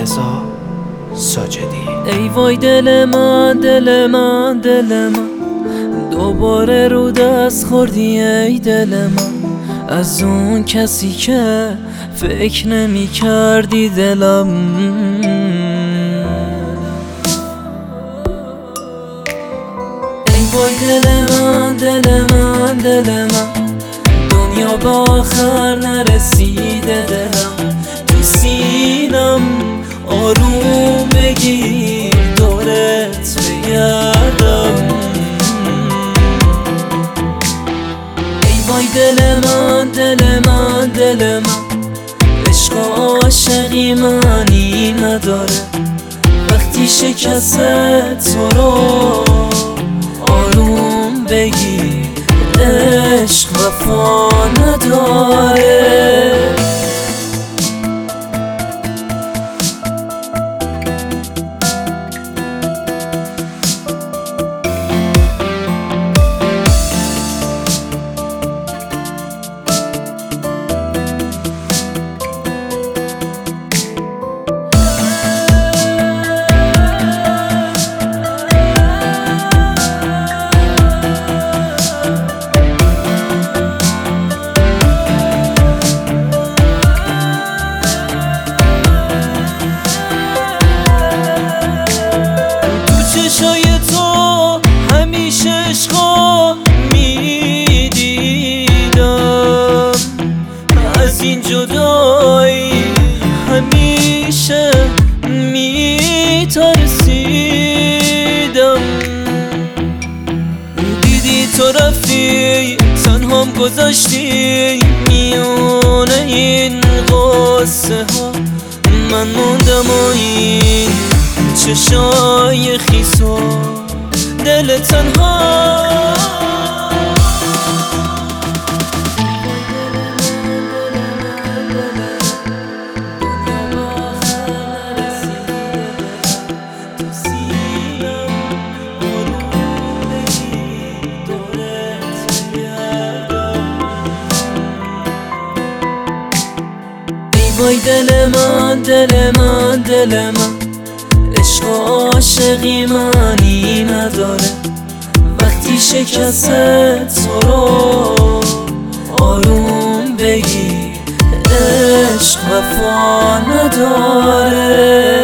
رضا ساجدی. ای وای دل من دل من دل من، دوباره رو دست خوردی ای دل من، از اون کسی که فکر نمی کردی دلم. ای وای دل من دل من دل من، دنیا به آخر نرسیده دلم، تو سینم آروم بگیر دورت بگردم. ای وای دل من دل من دل من، عشق و عاشقی معنی نداره وقتی شکست تو رو آروم بگیر، عشق وفا نداره. چشای تو همیشه عشقا میدیدم، از این جدایی همیشه میترسیدم. دیدی تو رفتی تنهام گذاشتی میونه این قصه ها، من موندم و این چشای خیس و دل تنها. ای وای دل من دل من دل من، عشق و عاشقی معنی نداره وقتی شکست تو رو آروم بگیر، عشق وفا نداره.